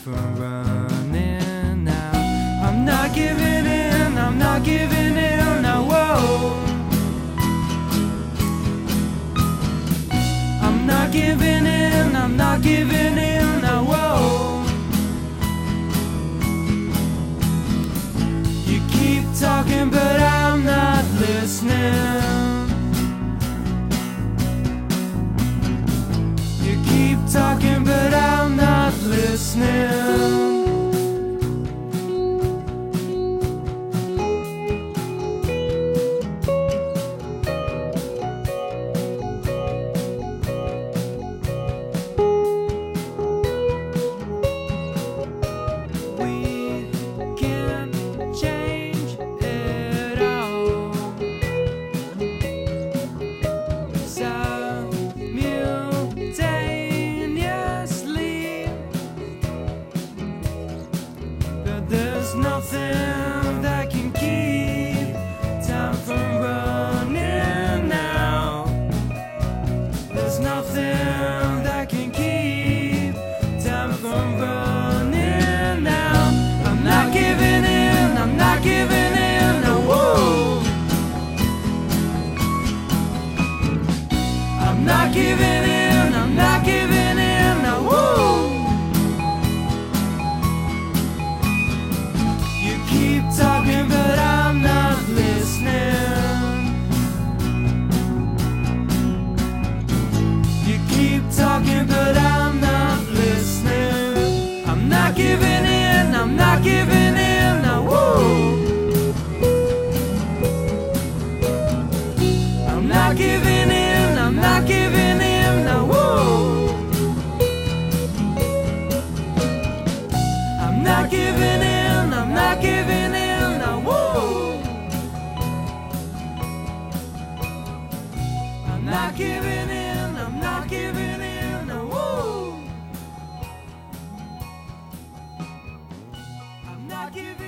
from running now. I'm not giving in, I'm not giving in, now whoa. I'm not giving in, I'm not giving in, now whoa. You keep talking but I'm not listening. You keep talking but I'm not listening. There's nothing that can keep time from running now. There's nothing that can keep time from running now. I'm not giving in, I'm not giving in, no, whoa. I'm not giving in, I'm not giving in, no, whoa. Keep talking but I'm not listening. You keep talking but I'm not listening. I'm not giving in, I'm not giving in, now whoa. I'm not giving in, I'm not giving in, now whoa. I'm not giving in, I'm not giving in, now whoa. I'm not giving in, I'm not giving in, now whoa. I'm not giving